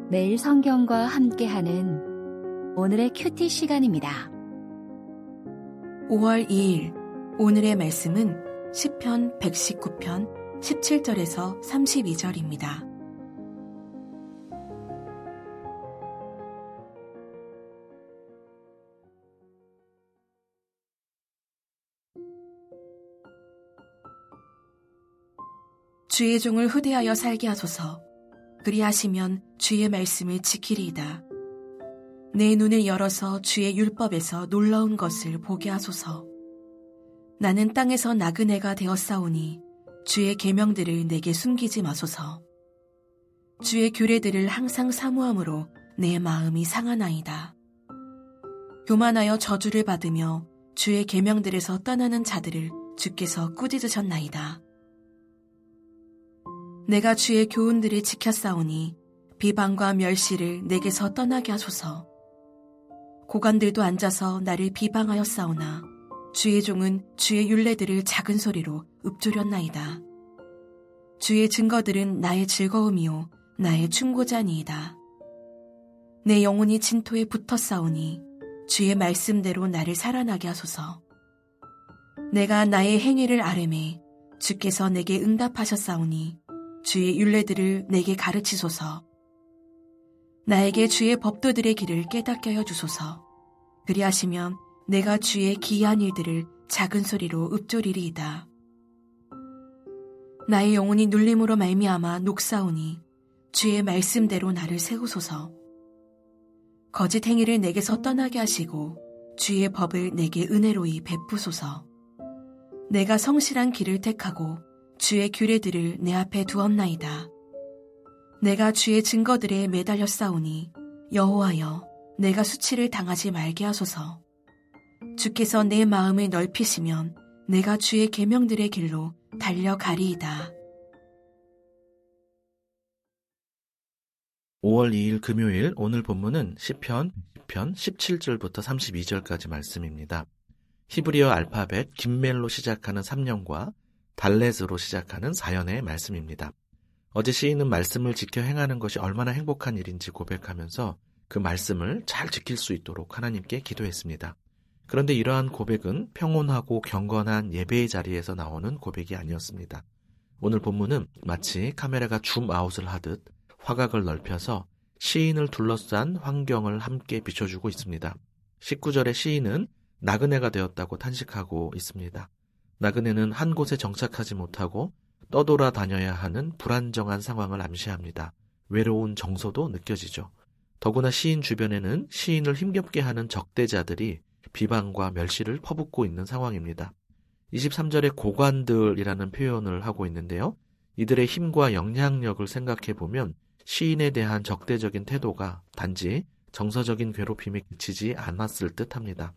매일 성경과 함께하는 오늘의 큐티 시간입니다. 5월 2일 오늘의 말씀은 시편 119편 17절에서 32절입니다. 주의 종을 후대하여 살게 하소서. 그리하시면 주의 말씀을 지키리이다. 내 눈을 열어서 주의 율법에서 놀라운 것을 보게 하소서. 나는 땅에서 나그네가 되었사오니 주의 계명들을 내게 숨기지 마소서. 주의 규례들을 항상 사모함으로 내 마음이 상하나이다. 교만하여 저주를 받으며 주의 계명들에서 떠나는 자들을 주께서 꾸짖으셨나이다. 내가 주의 교훈들을 지켰사오니 비방과 멸시를 내게서 떠나게 하소서. 고관들도 앉아서 나를 비방하였사오나 주의 종은 주의 율례들을 작은 소리로 읊조렸나이다. 주의 증거들은 나의 즐거움이요 나의 충고자니이다. 내 영혼이 진토에 붙었사오니 주의 말씀대로 나를 살아나게 하소서. 내가 나의 행위를 아뢰매 주께서 내게 응답하셨사오니 주의 율례들을 내게 가르치소서. 나에게 주의 법도들의 길을 깨닫게 하여 주소서. 그리하시면 내가 주의 기이한 일들을 작은 소리로 읊조리리이다. 나의 영혼이 눌림으로 말미암아 녹사오니 주의 말씀대로 나를 세우소서. 거짓 행위를 내게서 떠나게 하시고 주의 법을 내게 은혜로이 베푸소서. 내가 성실한 길을 택하고 주의 규례들을 내 앞에 두었나이다. 내가 주의 증거들에 매달렸사오니 여호와여 내가 수치를 당하지 말게 하소서. 주께서 내 마음을 넓히시면 내가 주의 계명들의 길로 달려가리이다. 5월 2일 금요일 오늘 본문은 시편 17절부터 32절까지 말씀입니다. 히브리어 알파벳 김멜로 시작하는 3년과 달렛으로 시작하는 4연의 말씀입니다. 어제 시인은 말씀을 지켜 행하는 것이 얼마나 행복한 일인지 고백하면서 그 말씀을 잘 지킬 수 있도록 하나님께 기도했습니다. 그런데 이러한 고백은 평온하고 경건한 예배의 자리에서 나오는 고백이 아니었습니다. 오늘 본문은 마치 카메라가 줌아웃을 하듯 화각을 넓혀서 시인을 둘러싼 환경을 함께 비춰주고 있습니다. 19절의 시인은 나그네가 되었다고 탄식하고 있습니다. 나그네는 한 곳에 정착하지 못하고 떠돌아 다녀야 하는 불안정한 상황을 암시합니다. 외로운 정서도 느껴지죠. 더구나 시인 주변에는 시인을 힘겹게 하는 적대자들이 비방과 멸시를 퍼붓고 있는 상황입니다. 23절에 고관들이라는 표현을 하고 있는데요. 이들의 힘과 영향력을 생각해보면 시인에 대한 적대적인 태도가 단지 정서적인 괴롭힘에 그치지 않았을 듯합니다.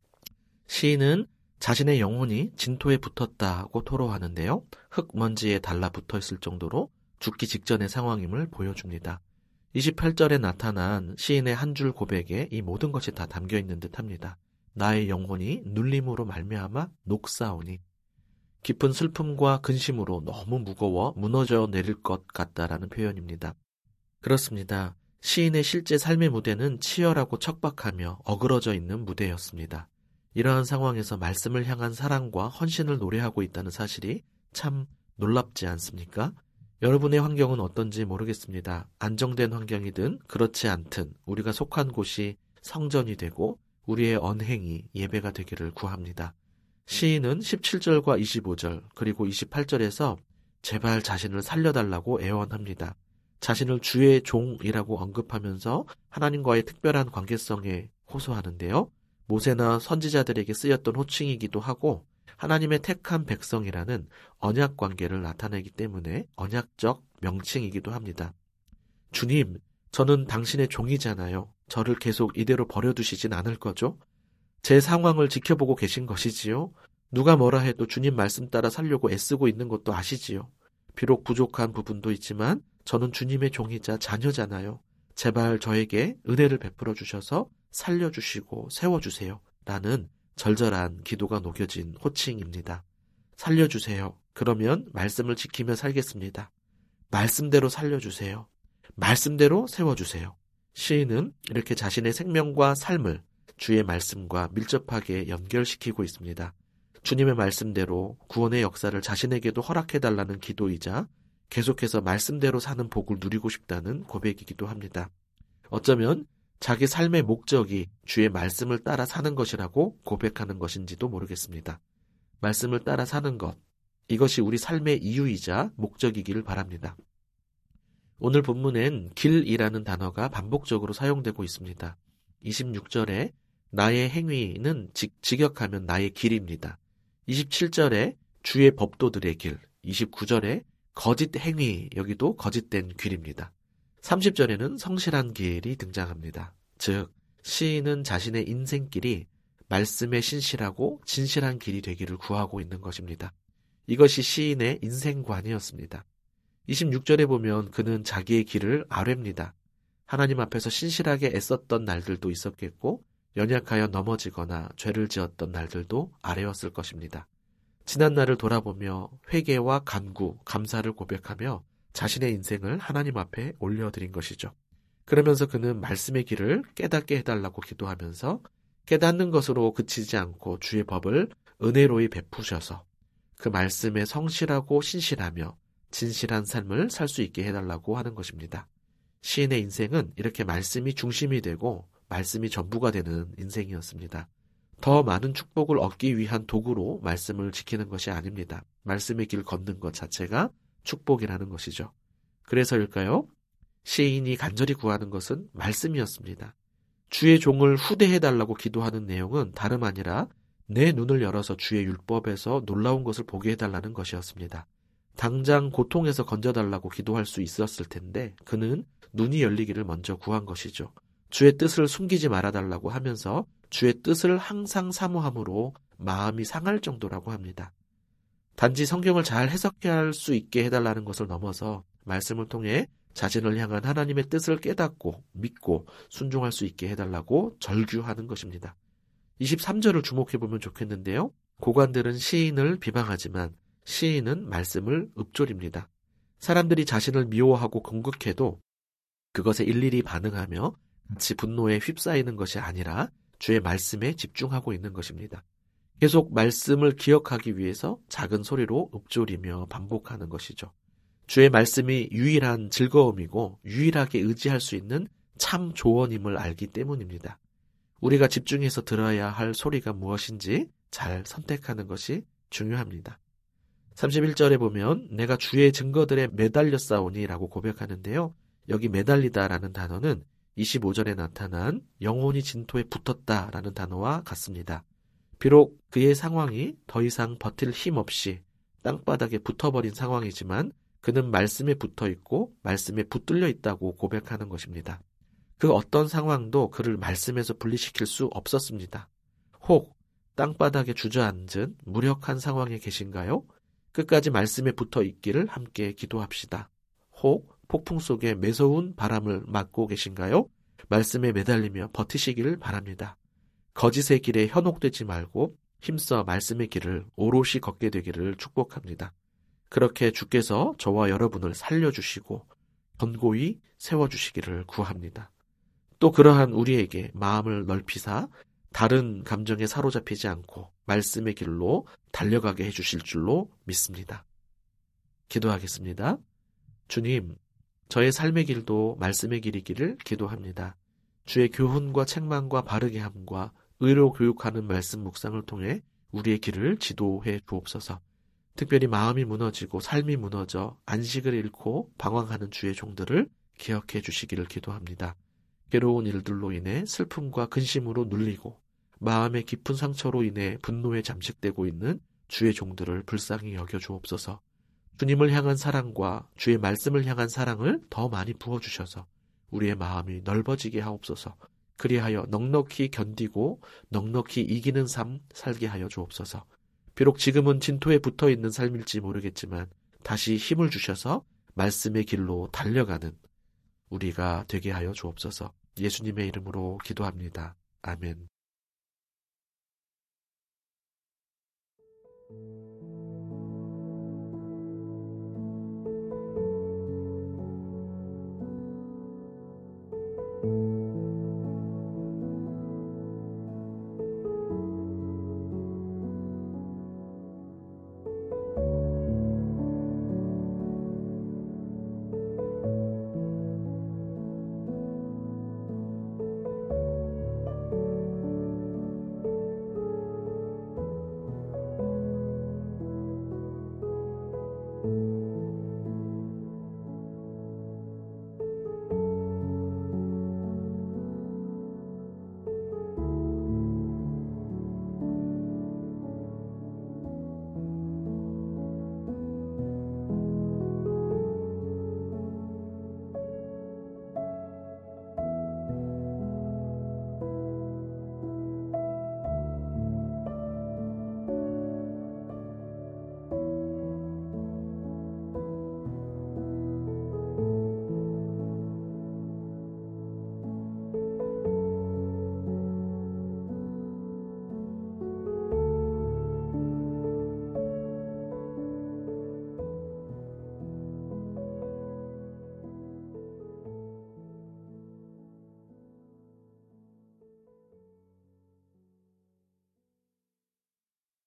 시인은 자신의 영혼이 진토에 붙었다고 토로하는데요. 흙먼지에 달라붙어 있을 정도로 죽기 직전의 상황임을 보여줍니다. 28절에 나타난 시인의 한 줄 고백에 이 모든 것이 다 담겨있는 듯합니다. 나의 영혼이 눌림으로 말미암아 녹사오니. 깊은 슬픔과 근심으로 너무 무거워 무너져 내릴 것 같다라는 표현입니다. 그렇습니다. 시인의 실제 삶의 무대는 치열하고 척박하며 어그러져 있는 무대였습니다. 이러한 상황에서 말씀을 향한 사랑과 헌신을 노래하고 있다는 사실이 참 놀랍지 않습니까? 여러분의 환경은 어떤지 모르겠습니다. 안정된 환경이든 그렇지 않든 우리가 속한 곳이 성전이 되고 우리의 언행이 예배가 되기를 구합니다. 시인은 17절과 25절 그리고 28절에서 제발 자신을 살려달라고 애원합니다. 자신을 주의 종이라고 언급하면서 하나님과의 특별한 관계성에 호소하는데요. 모세나 선지자들에게 쓰였던 호칭이기도 하고 하나님의 택한 백성이라는 언약 관계를 나타내기 때문에 언약적 명칭이기도 합니다. 주님, 저는 당신의 종이잖아요. 저를 계속 이대로 버려두시진 않을 거죠? 제 상황을 지켜보고 계신 것이지요. 누가 뭐라 해도 주님 말씀 따라 살려고 애쓰고 있는 것도 아시지요. 비록 부족한 부분도 있지만 저는 주님의 종이자 자녀잖아요. 제발 저에게 은혜를 베풀어 주셔서 살려주시고 세워주세요. 라는 절절한 기도가 녹여진 호칭입니다. 살려주세요. 그러면 말씀을 지키며 살겠습니다. 말씀대로 살려주세요. 말씀대로 세워주세요. 시인은 이렇게 자신의 생명과 삶을 주의 말씀과 밀접하게 연결시키고 있습니다. 주님의 말씀대로 구원의 역사를 자신에게도 허락해달라는 기도이자 계속해서 말씀대로 사는 복을 누리고 싶다는 고백이기도 합니다. 어쩌면 자기 삶의 목적이 주의 말씀을 따라 사는 것이라고 고백하는 것인지도 모르겠습니다. 말씀을 따라 사는 것, 이것이 우리 삶의 이유이자 목적이기를 바랍니다. 오늘 본문엔 길이라는 단어가 반복적으로 사용되고 있습니다. 26절에 나의 행위는 직역하면 나의 길입니다. 27절에 주의 법도들의 길, 29절에 거짓 행위, 여기도 거짓된 길입니다. 30절에는 성실한 길이 등장합니다. 즉, 시인은 자신의 인생길이 말씀에 신실하고 진실한 길이 되기를 구하고 있는 것입니다. 이것이 시인의 인생관이었습니다. 26절에 보면 그는 자기의 길을 아뢰입니다. 하나님 앞에서 신실하게 애썼던 날들도 있었겠고 연약하여 넘어지거나 죄를 지었던 날들도 아래였을 것입니다. 지난 날을 돌아보며 회개와 간구, 감사를 고백하며 자신의 인생을 하나님 앞에 올려드린 것이죠. 그러면서 그는 말씀의 길을 깨닫게 해달라고 기도하면서 깨닫는 것으로 그치지 않고 주의 법을 은혜로이 베푸셔서 그 말씀에 성실하고 신실하며 진실한 삶을 살 수 있게 해달라고 하는 것입니다. 시인의 인생은 이렇게 말씀이 중심이 되고 말씀이 전부가 되는 인생이었습니다. 더 많은 축복을 얻기 위한 도구로 말씀을 지키는 것이 아닙니다. 말씀의 길 걷는 것 자체가 축복이라는 것이죠. 그래서일까요? 시인이 간절히 구하는 것은 말씀이었습니다. 주의 종을 후대해달라고 기도하는 내용은 다름 아니라 내 눈을 열어서 주의 율법에서 놀라운 것을 보게 해달라는 것이었습니다. 당장 고통에서 건져달라고 기도할 수 있었을 텐데 그는 눈이 열리기를 먼저 구한 것이죠. 주의 뜻을 숨기지 말아달라고 하면서 주의 뜻을 항상 사모함으로 마음이 상할 정도라고 합니다. 단지 성경을 잘 해석할 수 있게 해달라는 것을 넘어서 말씀을 통해 자신을 향한 하나님의 뜻을 깨닫고 믿고 순종할 수 있게 해달라고 절규하는 것입니다. 23절을 주목해보면 좋겠는데요. 고관들은 시인을 비방하지만 시인은 말씀을 읊조립니다. 사람들이 자신을 미워하고 공격해도 그것에 일일이 반응하며 같이 분노에 휩싸이는 것이 아니라 주의 말씀에 집중하고 있는 것입니다. 계속 말씀을 기억하기 위해서 작은 소리로 읊조리며 반복하는 것이죠. 주의 말씀이 유일한 즐거움이고 유일하게 의지할 수 있는 참 조언임을 알기 때문입니다. 우리가 집중해서 들어야 할 소리가 무엇인지 잘 선택하는 것이 중요합니다. 31절에 보면 내가 주의 증거들에 매달렸사오니 라고 고백하는데요. 여기 매달리다라는 단어는 25절에 나타난 영혼이 진토에 붙었다라는 단어와 같습니다. 비록 그의 상황이 더 이상 버틸 힘 없이 땅바닥에 붙어버린 상황이지만 그는 말씀에 붙어있고 말씀에 붙들려 있다고 고백하는 것입니다. 그 어떤 상황도 그를 말씀에서 분리시킬 수 없었습니다. 혹 땅바닥에 주저앉은 무력한 상황에 계신가요? 끝까지 말씀에 붙어 있기를 함께 기도합시다. 혹 폭풍 속에 매서운 바람을 맞고 계신가요? 말씀에 매달리며 버티시기를 바랍니다. 거짓의 길에 현혹되지 말고 힘써 말씀의 길을 오롯이 걷게 되기를 축복합니다. 그렇게 주께서 저와 여러분을 살려주시고 견고히 세워주시기를 구합니다. 또 그러한 우리에게 마음을 넓히사 다른 감정에 사로잡히지 않고 말씀의 길로 달려가게 해주실 줄로 믿습니다. 기도하겠습니다. 주님, 저의 삶의 길도 말씀의 길이기를 기도합니다. 주의 교훈과 책망과 바르게 함과 의로 교육하는 말씀 묵상을 통해 우리의 길을 지도해 주옵소서. 특별히 마음이 무너지고 삶이 무너져 안식을 잃고 방황하는 주의 종들을 기억해 주시기를 기도합니다. 괴로운 일들로 인해 슬픔과 근심으로 눌리고 마음의 깊은 상처로 인해 분노에 잠식되고 있는 주의 종들을 불쌍히 여겨 주옵소서. 주님을 향한 사랑과 주의 말씀을 향한 사랑을 더 많이 부어주셔서 우리의 마음이 넓어지게 하옵소서. 그리하여 넉넉히 견디고 넉넉히 이기는 삶 살게 하여 주옵소서. 비록 지금은 진토에 붙어있는 삶일지 모르겠지만 다시 힘을 주셔서 말씀의 길로 달려가는 우리가 되게 하여 주옵소서. 예수님의 이름으로 기도합니다. 아멘.